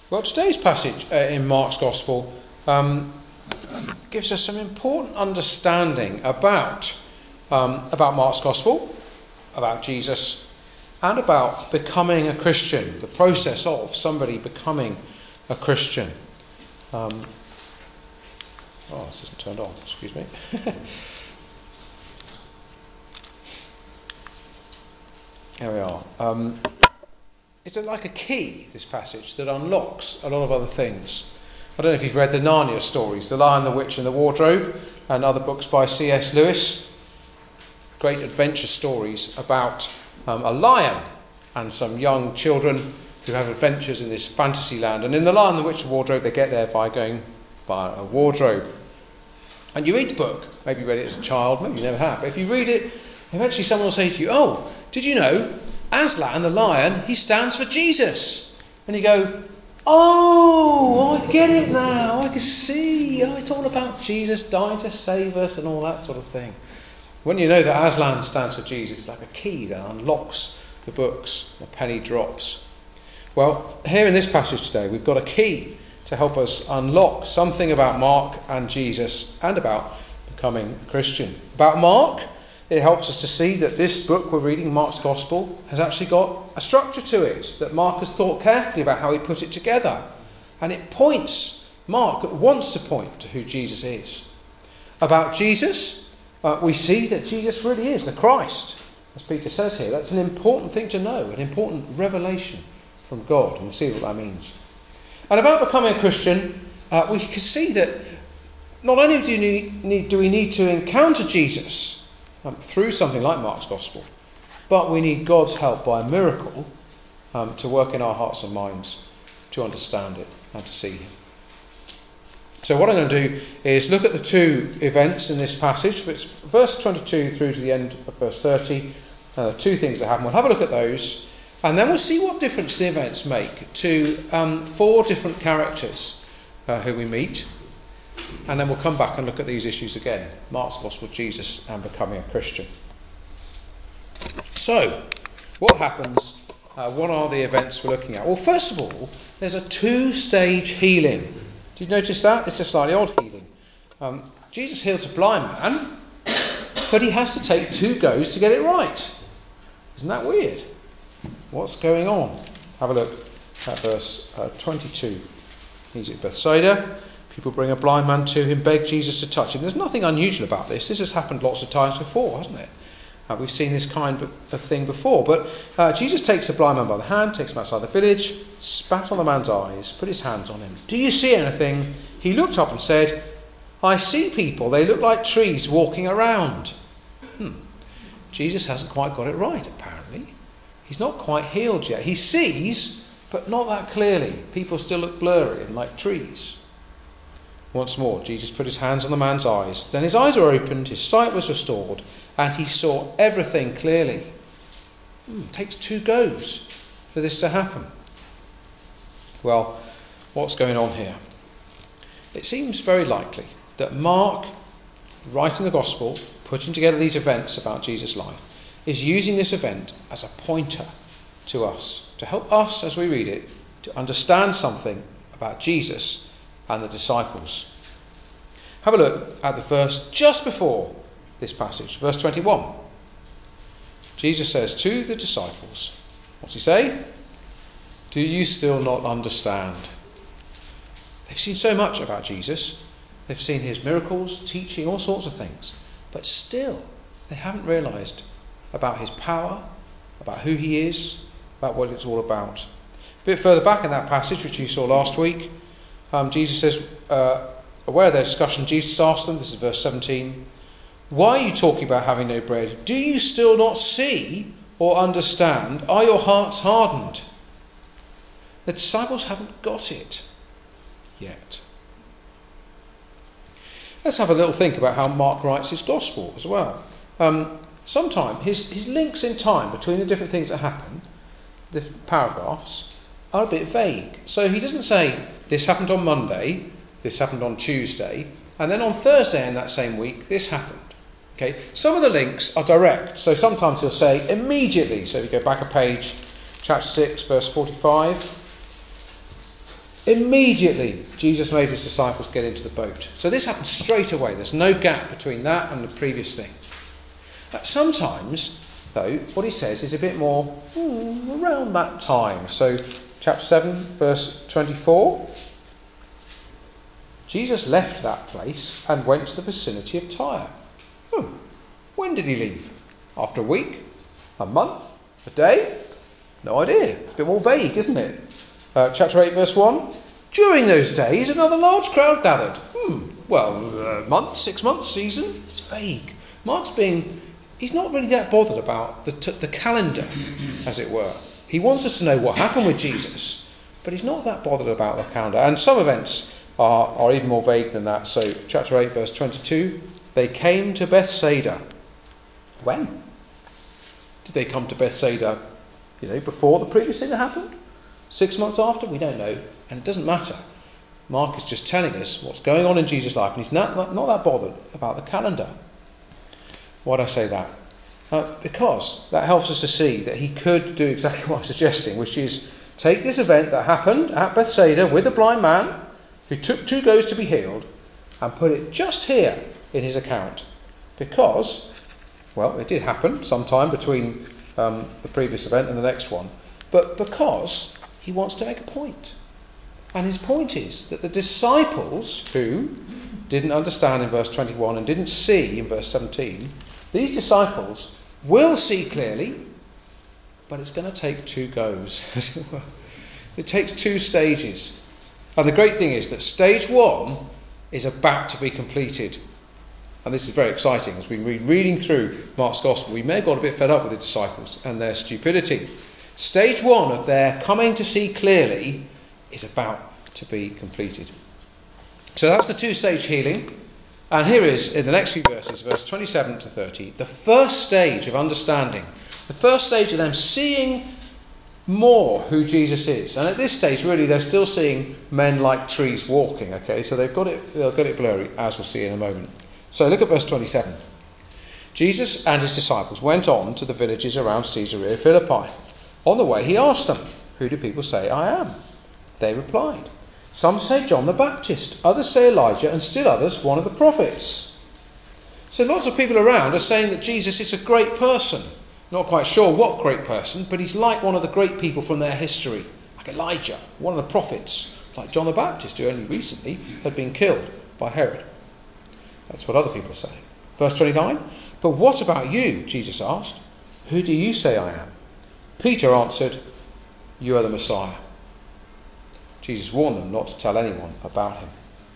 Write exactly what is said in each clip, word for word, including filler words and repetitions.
Well, today's passage uh, in Mark's Gospel um, gives us some important understanding about, um, about Mark's Gospel, about Jesus, and about becoming a Christian, the process of somebody becoming a Christian. Um, oh, this isn't turned on, excuse me. There we are. Um, it's like a key, this passage, that unlocks a lot of other things. I don't know if you've read the Narnia stories, The Lion, the Witch and the Wardrobe, and other books by C S Lewis. Great adventure stories about um, a lion and some young children who have adventures in this fantasy land. And in The Lion, the Witch and the Wardrobe, they get there by going via a wardrobe. And you read the book, maybe you read it as a child, maybe you never have, but if you read it, eventually someone will say to you, oh, did you know Aslan, the lion, he stands for Jesus? And you go, oh, I get it now, I can see, oh, it's all about Jesus dying to save us and all that sort of thing. When you know that Aslan stands for Jesus, it's like a key that unlocks the books, the penny drops. Well, here in this passage today, we've got a key to help us unlock something about Mark and Jesus and about becoming a Christian. About Mark, it helps us to see that this book we're reading, Mark's Gospel, has actually got a structure to it, that Mark has thought carefully about how he put it together. And it points, Mark wants to point to who Jesus is. About Jesus, uh, we see that Jesus really is the Christ, as Peter says here. That's an important thing to know, an important revelation from God, and we'll see what that means. And about becoming a Christian, uh, we can see that not only do, you need, do we need to encounter Jesus Um, through something like Mark's Gospel, but we need God's help by a miracle um, to work in our hearts and minds to understand it and to see him. So what I'm going to do is look at the two events in this passage. It's verse twenty-two through to the end of verse thirty. Uh, two things that happen. We'll have a look at those, and then we'll see what difference the events make to um, four different characters uh, who we meet. And then we'll come back and look at these issues again. Mark's Gospel, Jesus, and becoming a Christian. So, what happens? Uh, what are the events we're looking at? Well, first of all, there's a two-stage healing. Did you notice that? It's a slightly odd healing. Um, Jesus heals a blind man, but he has to take two goes to get it right. Isn't that weird? What's going on? Have a look at verse uh, twenty-two. He's at Bethsaida. People bring a blind man to him, beg Jesus to touch him. There's nothing unusual about this. This has happened lots of times before, hasn't it? Uh, we've seen this kind of thing before. But uh, Jesus takes the blind man by the hand, takes him outside the village, spat on the man's eyes, put his hands on him. Do you see anything? He looked up and said, I see people. They look like trees walking around. Hmm. Jesus hasn't quite got it right, apparently. He's not quite healed yet. He sees, but not that clearly. People still look blurry and like trees. Once more, Jesus put his hands on the man's eyes. Then his eyes were opened, his sight was restored, and he saw everything clearly. Hmm, it takes two goes for this to happen. Well, what's going on here? It seems very likely that Mark, writing the Gospel, putting together these events about Jesus' life, is using this event as a pointer to us, to help us, as we read it, to understand something about Jesus and the disciples. Have a look at the verse just before this passage, verse twenty-one. Jesus says to the disciples, what's he say? Do you still not understand? They've seen so much about Jesus. They've seen his miracles, teaching, all sorts of things. But still, they haven't realised about his power, about who he is, about what it's all about. A bit further back in that passage, which you saw last week, Um, Jesus says, uh, aware of their discussion, Jesus asked them, this is verse seventeen, why are you talking about having no bread? Do you still not see or understand? Are your hearts hardened? The disciples haven't got it yet. Let's have a little think about how Mark writes his gospel as well. Um, Sometimes his, his links in time between the different things that happen, the paragraphs, are a bit vague. So he doesn't say, this happened on Monday, this happened on Tuesday, and then on Thursday in that same week, this happened. Okay, some of the links are direct. So sometimes he'll say immediately. So if you go back a page, chapter six, verse forty-five. Immediately, Jesus made his disciples get into the boat. So this happened straight away. There's no gap between that and the previous thing. Uh, sometimes, though, what he says is a bit more hmm, around that time. So, chapter seven, verse twenty-four. Jesus left that place and went to the vicinity of Tyre. Hmm. When did he leave? After a week? A month? A day? No idea. A bit more vague, isn't it? Uh, chapter eight, verse one. During those days, another large crowd gathered. Hmm. Well, a month, six months, season? It's vague. Mark's being... He's not really that bothered about the, t- the calendar, as it were. He wants us to know what happened with Jesus, but he's not that bothered about the calendar. And some events are, are even more vague than that. So, chapter eight, verse twenty-two. They came to Bethsaida. When? Did they come to Bethsaida, you know, before the previous thing that happened? Six months after? We don't know. And it doesn't matter. Mark is just telling us what's going on in Jesus' life, and he's not, not, not that bothered about the calendar. Why do I say that? Uh, because that helps us to see that he could do exactly what I'm suggesting, which is take this event that happened at Bethsaida with a blind man who took two goes to be healed and put it just here in his account. Because, well, it did happen sometime between um, the previous event and the next one, but because he wants to make a point. And his point is that the disciples who didn't understand in verse twenty-one and didn't see in verse seventeen, these disciples will see clearly, but it's going to take two goes, as it were. It takes two stages. And the great thing is that stage one is about to be completed. And this is very exciting. As we read reading through Mark's Gospel, we may have got a bit fed up with the disciples and their stupidity. Stage one of their coming to see clearly is about to be completed. So that's the two-stage healing. And here is, in the next few verses, verse twenty-seven to thirty, the first stage of understanding. The first stage of them seeing more who Jesus is. And at this stage, really, they're still seeing men like trees walking, okay? So they've got it, they'll get it blurry, as we'll see in a moment. So look at verse twenty-seven. Jesus and his disciples went on to the villages around Caesarea Philippi. On the way, he asked them, "Who do people say I am?" They replied, "Some say John the Baptist, others say Elijah, and still others one of the prophets." So lots of people around are saying that Jesus is a great person. Not quite sure what great person, but he's like one of the great people from their history, like Elijah, one of the prophets, like John the Baptist, who only recently had been killed by Herod. That's what other people are saying. Verse twenty-nine, "But what about you?" Jesus asked. "Who do you say I am?" Peter answered, "You are the Messiah." Jesus warned them not to tell anyone about him.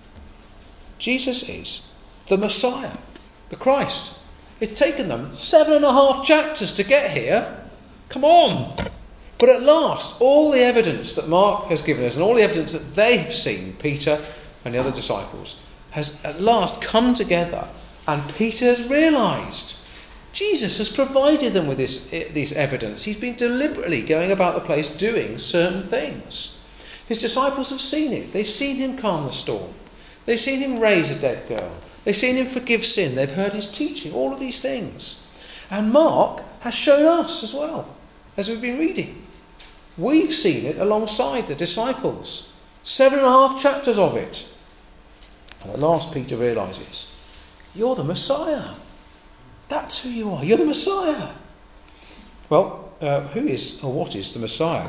Jesus is the Messiah, the Christ. It's taken them seven and a half chapters to get here. Come on. But at last, all the evidence that Mark has given us and all the evidence that they have seen, Peter and the other disciples, has at last come together, and Peter has realised Jesus has provided them with this, this evidence. He's been deliberately going about the place doing certain things. His disciples have seen it. They've seen him calm the storm. They've seen him raise a dead girl. They've seen him forgive sin. They've heard his teaching, all of these things. And Mark has shown us as well, as we've been reading. We've seen it alongside the disciples. Seven and a half chapters of it. And at last Peter realises, you're the Messiah. That's who you are. You're the Messiah. Well, uh, who is or what is the Messiah?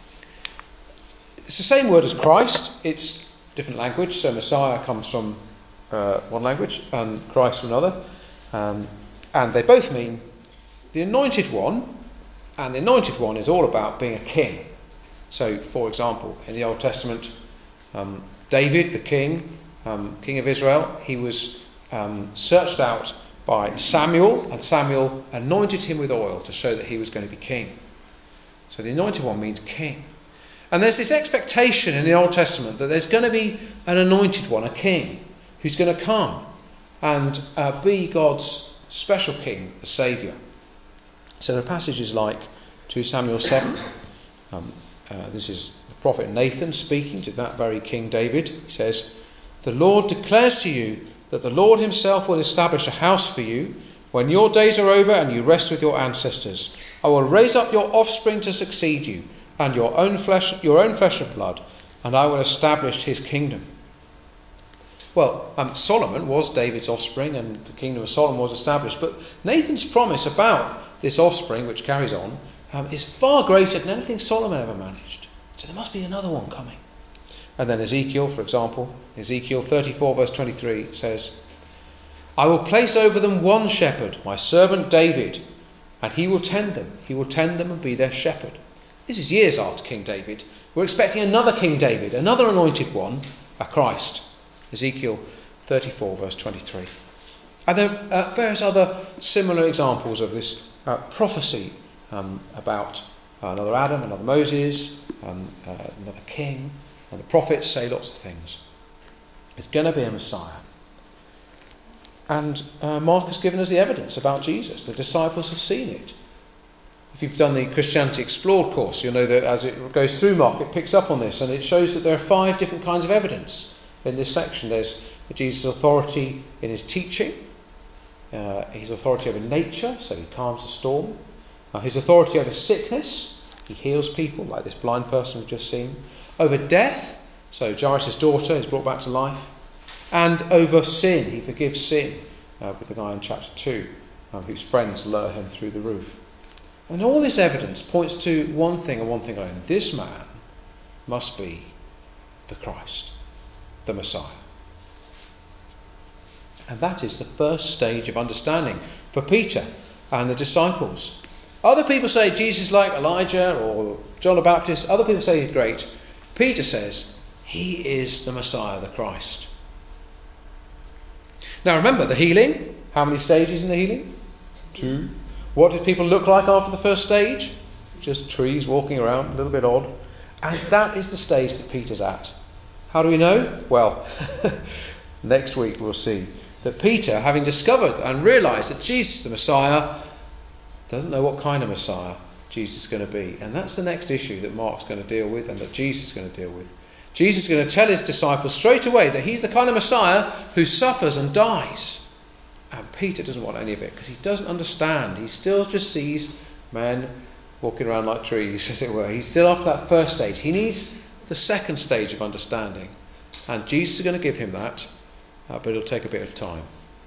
It's the same word as Christ. It's different language. So Messiah comes from uh, one language and Christ from another. Um, and they both mean the anointed one. And the anointed one is all about being a king. So, for example, in the Old Testament, um, David, the king, um, king of Israel, he was um, searched out by Samuel, and Samuel anointed him with oil to show that he was going to be king. So the anointed one means king. And there's this expectation in the Old Testament that there's going to be an anointed one, a king, who's going to come and uh, be God's special king, the Saviour. So there are passages like two Samuel seven. Um, uh, this is the prophet Nathan speaking to that very King David. He says, "The Lord declares to you that the Lord himself will establish a house for you. When your days are over and you rest with your ancestors, I will raise up your offspring to succeed you, and your own flesh, your own flesh and blood, and I will establish his kingdom. Well, um, Solomon was David's offspring, and the kingdom of Solomon was established. But Nathan's promise about this offspring, which carries on, um, is far greater than anything Solomon ever managed. So there must be another one coming. And then Ezekiel, for example, Ezekiel thirty-four verse twenty-three says, I will place over them one shepherd, my servant David, and he will tend them. He will tend them and be their shepherd. This is years after King David. We're expecting another King David, another anointed one, a Christ. Ezekiel thirty-four verse twenty-three. And there are uh, various other similar examples of this uh, prophecy um, about uh, another Adam, another Moses, um, uh, another king. And the prophets say lots of things. There's going to be a Messiah. And uh, Mark has given us the evidence about Jesus. The disciples have seen it. If you've done the Christianity Explored course, you'll know that as it goes through Mark, it picks up on this, and it shows that there are five different kinds of evidence in this section. There's Jesus' authority in his teaching, uh, his authority over nature, so he calms the storm, uh, his authority over sickness, he heals people, like this blind person we've just seen, over death, so Jairus' daughter is brought back to life, and over sin, he forgives sin, uh, with the guy in chapter two, um, whose friends lure him through the roof. And all this evidence points to one thing and one thing alone. This man must be the Christ, the Messiah. And that is the first stage of understanding for Peter and the disciples. Other people say Jesus is like Elijah or John the Baptist. Other people say he's great. Peter says he is the Messiah, the Christ. Now remember the healing. How many stages in the healing? Two. What did people look like after the first stage? Just trees walking around, a little bit odd. And that is the stage that Peter's at. How do we know? Well, next week we'll see that Peter, having discovered and realised that Jesus, the Messiah, doesn't know what kind of Messiah Jesus is going to be. And that's the next issue that Mark's going to deal with and that Jesus is going to deal with. Jesus is going to tell his disciples straight away that he's the kind of Messiah who suffers and dies. And Peter doesn't want any of it because he doesn't understand. He still just sees men walking around like trees, as it were. He's still after that first stage. He needs the second stage of understanding. And Jesus is going to give him that, uh, but it'll take a bit of time.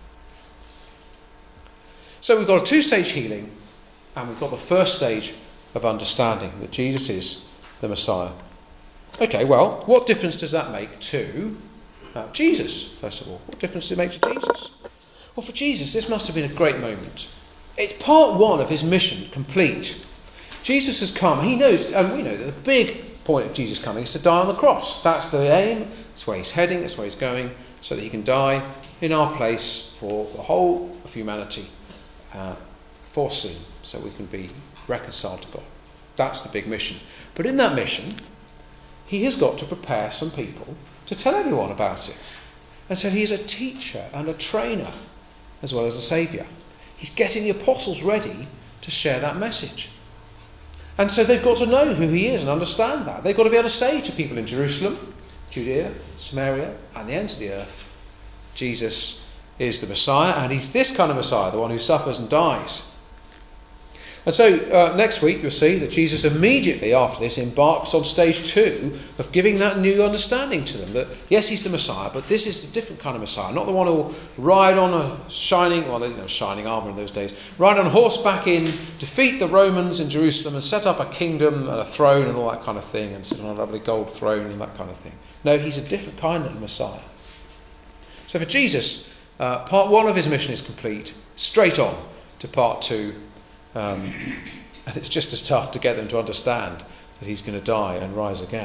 So we've got a two-stage healing, and we've got the first stage of understanding that Jesus is the Messiah. Okay, well, what difference does that make to uh, Jesus, first of all? What difference does it make to Jesus? Well, for Jesus, this must have been a great moment. It's part one of his mission complete. Jesus has come. He knows, and we know that the big point of Jesus coming is to die on the cross. That's the aim. That's where he's heading. That's where he's going, so that he can die in our place for the whole of humanity, uh, for sin, so we can be reconciled to God. That's the big mission. But in that mission, he has got to prepare some people to tell everyone about it. And so he's a teacher and a trainer, as well as a saviour. He's getting the apostles ready to share that message. And so they've got to know who he is and understand that. They've got to be able to say to people in Jerusalem, Judea, Samaria, and the ends of the earth, Jesus is the Messiah, and he's this kind of Messiah, the one who suffers and dies. And so uh, next week you'll see that Jesus immediately after this embarks on stage two of giving that new understanding to them. That yes, he's the Messiah, but this is a different kind of Messiah. Not the one who will ride on a shining, well, there's no shining armour in those days, ride on horseback in, defeat the Romans in Jerusalem and set up a kingdom and a throne and all that kind of thing, and sit on a lovely gold throne and that kind of thing. No, he's a different kind of Messiah. So for Jesus, uh, part one of his mission is complete. Straight on to part two. Um, and it's just as tough to get them to understand that he's going to die and rise again.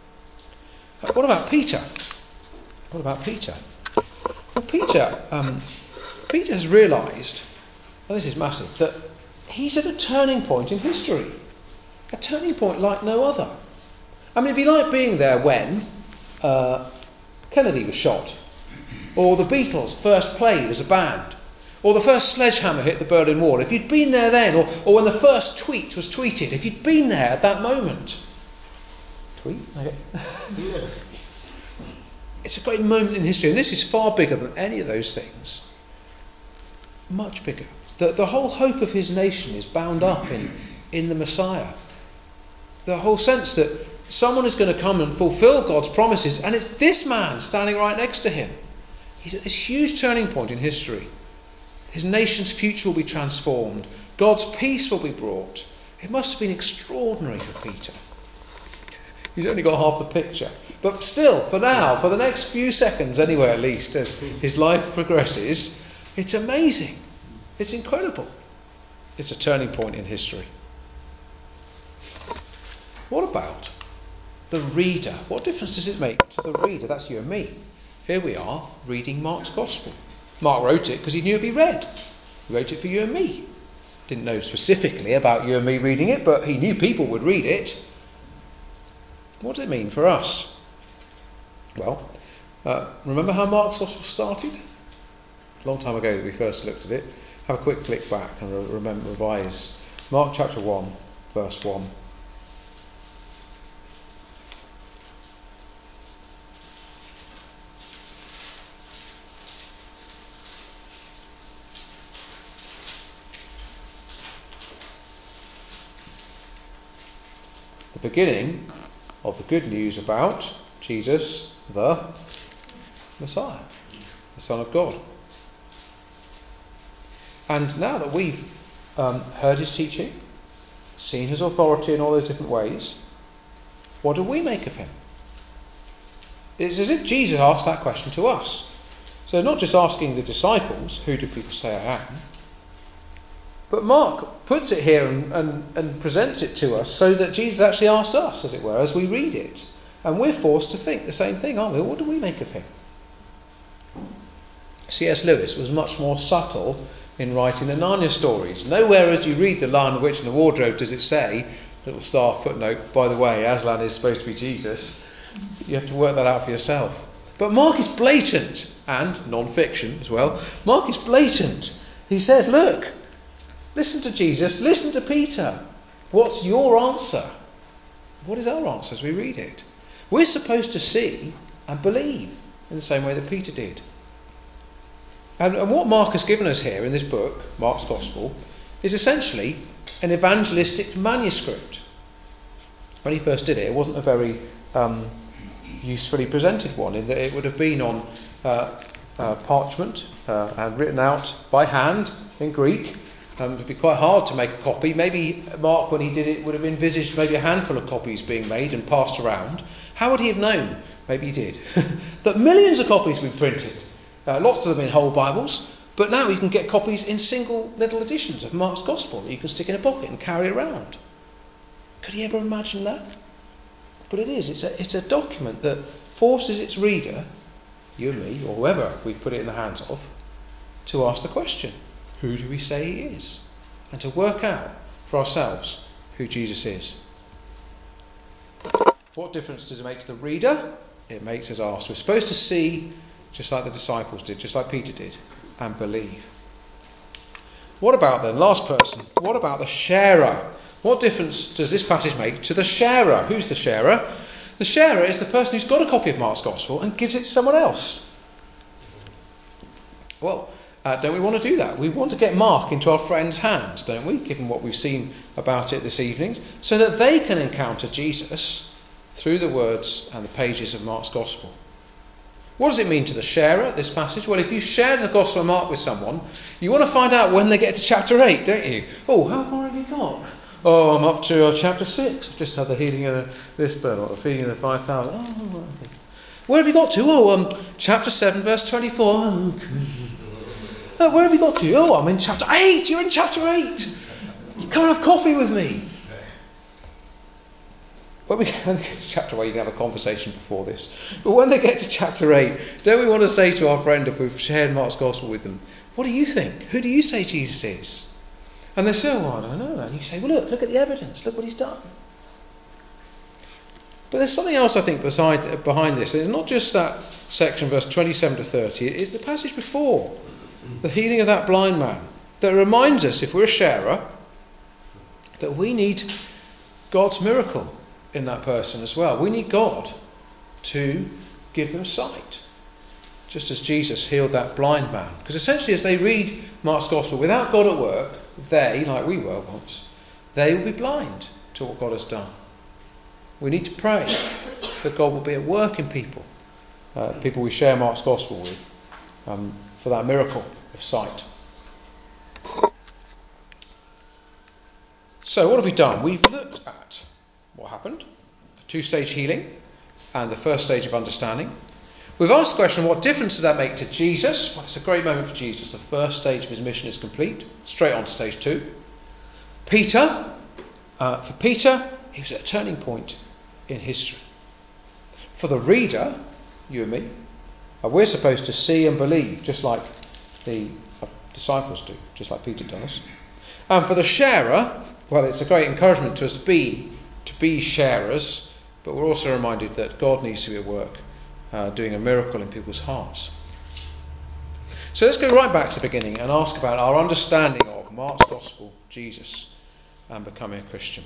But what about Peter? What about Peter? Well, Peter, um, Peter has realised, and this is massive, that he's at a turning point in history. A turning point like no other. I mean, it'd be like being there when uh, Kennedy was shot, or the Beatles first played as a band, or the first sledgehammer hit the Berlin Wall. If you'd been there then, or, or when the first tweet was tweeted, if you'd been there at that moment. Tweet? Okay. It's a great moment in history, and this is far bigger than any of those things. Much bigger. The, the whole hope of his nation is bound up in, in the Messiah. The whole sense that someone is going to come and fulfill God's promises, and it's this man standing right next to him. He's at this huge turning point in history. His nation's future will be transformed. God's peace will be brought. It must have been extraordinary for Peter. He's only got half the picture. But still, for now, for the next few seconds anyway at least, as his life progresses, it's amazing. It's incredible. It's a turning point in history. What about the reader? What difference does it make to the reader? That's you and me. Here we are reading Mark's Gospel. Mark wrote it because he knew it'd be read. He wrote it for you and me. Didn't know specifically about you and me reading it, but he knew people would read it. What does it mean for us? Well, uh, remember how Mark's Gospel started? A long time ago that we first looked at it. Have a quick flick back and re- remember, revise. Mark chapter one, verse one. The beginning of the good news about Jesus, the Messiah, the Son of God. And now that we've um, heard his teaching, seen his authority in all those different ways, what do we make of him? It's as if Jesus asked that question to us. So not just asking the disciples, who do people say I am? But Mark puts it here and, and, and presents it to us so that Jesus actually asks us, as it were, as we read it. And we're forced to think the same thing, aren't we? What do we make of him? C S Lewis was much more subtle in writing the Narnia stories. Nowhere as you read The Lion, the Witch and the Wardrobe does it say, little star footnote, by the way, Aslan is supposed to be Jesus. You have to work that out for yourself. But Mark is blatant, and non-fiction as well. Mark is blatant. He says, look, listen to Jesus, listen to Peter. What's your answer? What is our answer as we read it? We're supposed to see and believe in the same way that Peter did. And, and what Mark has given us here in this book, Mark's Gospel, is essentially an evangelistic manuscript. When he first did it, it wasn't a very um, usefully presented one, in that it would have been on uh, uh, parchment uh, and written out by hand in Greek. Um, it would be quite hard to make a copy. Maybe Mark, when he did it, would have envisaged maybe a handful of copies being made and passed around. How would he have known? Maybe he did. That millions of copies would be printed. Uh, lots of them in whole Bibles. But now you can get copies in single little editions of Mark's Gospel that you can stick in a pocket and carry around. Could he ever imagine that? But it is. It's a, it's a document that forces its reader, you and me, or whoever we put it in the hands of, to ask the question, who do we say he is? And to work out for ourselves who Jesus is. What difference does it make to the reader? It makes us ask. We're supposed to see, just like the disciples did, just like Peter did, and believe. What about then, last person, what about the sharer? What difference does this passage make to the sharer? Who's the sharer? The sharer is the person who's got a copy of Mark's Gospel and gives it to someone else. Well, uh, don't we want to do that? We want to get Mark into our friends' hands, don't we, given what we've seen about it this evening, so that they can encounter Jesus through the words and the pages of Mark's Gospel. What does it mean to the sharer, this passage? Well, if you share the Gospel of Mark with someone, you want to find out when they get to chapter eight, don't you? Oh, how far have you got? Oh, I'm up to uh, chapter six. I've just had the healing of the, this burn, or the feeding of the five thousand. Oh, okay. Where have you got to? Oh, um, chapter seven, verse twenty-four. Oh, okay. uh, where have you got to? Oh, I'm in chapter eight. You're in chapter eight. Come and have coffee with me. When we get to chapter eight, you can have a conversation before this. But when they get to chapter eight, don't we want to say to our friend, if we've shared Mark's Gospel with them, what do you think? Who do you say Jesus is? And they say, oh, I don't know. And you say, well, look, look at the evidence. Look what he's done. But there's something else, I think, beside, behind this. It's not just that section, verse twenty-seven to thirty. It is the passage before, the healing of that blind man, that reminds us, if we're a sharer, that we need God's miracle in that person as well. We need God to give them sight, just as Jesus healed that blind man. Because essentially, as they read Mark's Gospel, without God at work, they, like we were once, they will be blind to what God has done. We need to pray that God will be at work in people, uh, people we share Mark's gospel with, um, for that miracle of sight. So what have we done? We've looked at what happened, a two-stage healing and the first stage of understanding. We've asked the question, what difference does that make to Jesus? Well, it's a great moment for Jesus. The first stage of his mission is complete. Straight on to stage two. Peter, uh, for Peter, he was at a turning point in history. For the reader, you and me, uh, we're supposed to see and believe, just like the uh, disciples do, just like Peter does. And for the sharer, well, it's a great encouragement to us to be, to be sharers, but we're also reminded that God needs to be at work, uh, doing a miracle in people's hearts. So let's go right back to the beginning and ask about our understanding of Mark's Gospel, Jesus, and becoming a Christian.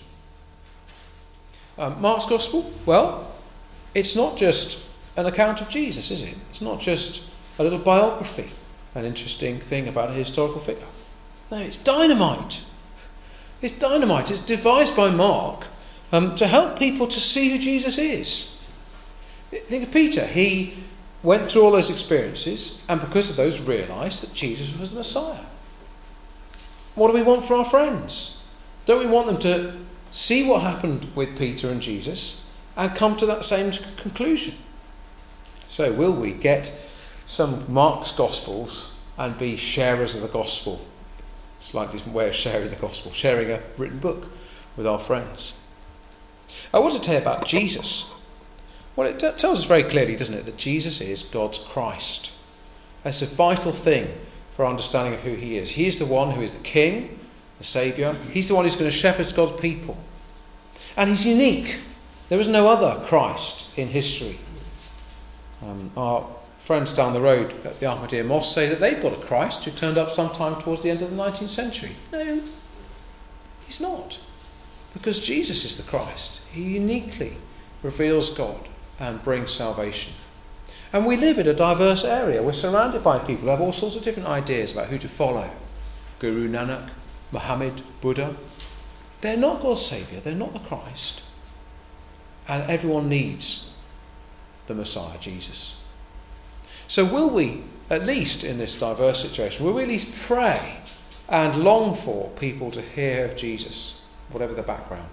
Um, Mark's Gospel, well, it's not just an account of Jesus, is it? It's not just a little biography, an interesting thing about a historical figure. No, it's dynamite. It's dynamite. It's devised by Mark um, to help people to see who Jesus is. Think of Peter. He went through all those experiences and because of those realised that Jesus was the Messiah. What do we want for our friends? Don't we want them to see what happened with Peter and Jesus and come to that same conclusion? So will we get some Mark's Gospels and be sharers of the Gospel? It's like this way of sharing the Gospel, sharing a written book with our friends. I want to tell you about Jesus. Well, it t- tells us very clearly, doesn't it, that Jesus is God's Christ. That's a vital thing for our understanding of who he is. He is the one who is the King, the Saviour. He's the one who's going to shepherd God's people. And he's unique. There is no other Christ in history. Um, our friends down the road at the Ahmadiyya Mosque say that they've got a Christ who turned up sometime towards the end of the nineteenth century. No, he's not. Because Jesus is the Christ. He uniquely reveals God and brings salvation. And we live in a diverse area. We're surrounded by people who have all sorts of different ideas about who to follow. Guru Nanak, Muhammad, Buddha. They're not God's Saviour. They're not the Christ. And everyone needs the Messiah, Jesus. So will we, at least in this diverse situation, will we at least pray and long for people to hear of Jesus, whatever the background?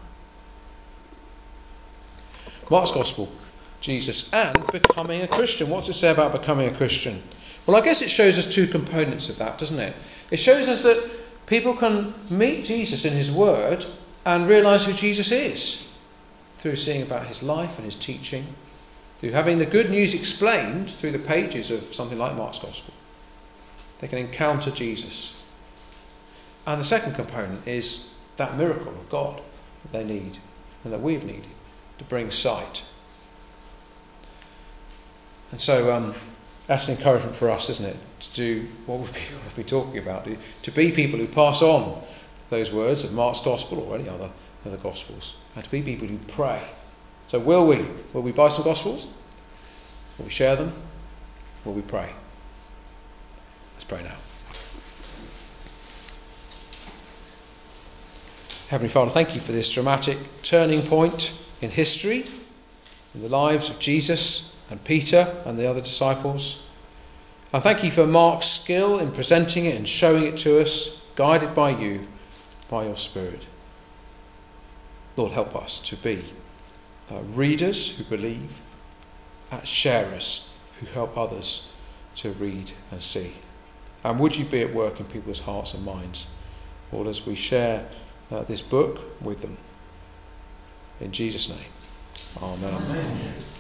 Mark's Gospel, Jesus, and becoming a Christian. What's it say about becoming a Christian? Well, I guess it shows us two components of that, doesn't it? It shows us that people can meet Jesus in his word and realise who Jesus is through seeing about his life and his teaching, through having the good news explained through the pages of something like Mark's Gospel. They can encounter Jesus. And the second component is that miracle of God that they need and that we've needed to bring sight. And so um, that's an encouragement for us, isn't it? To do what we've been, what we've been talking about, to be people who pass on those words of Mark's Gospel or any other of the Gospels, and to be people who pray. So will we? Will we buy some Gospels? Will we share them? Will we pray? Let's pray now. Heavenly Father, thank you for this dramatic turning point in history, in the lives of Jesus and Peter and the other disciples. And thank you for Mark's skill in presenting it and showing it to us, guided by you, by your Spirit. Lord, help us to be uh, readers who believe, uh, sharers who help others to read and see. And would you be at work in people's hearts and minds, Lord, as we share uh, this book with them. In Jesus' name, amen. Amen.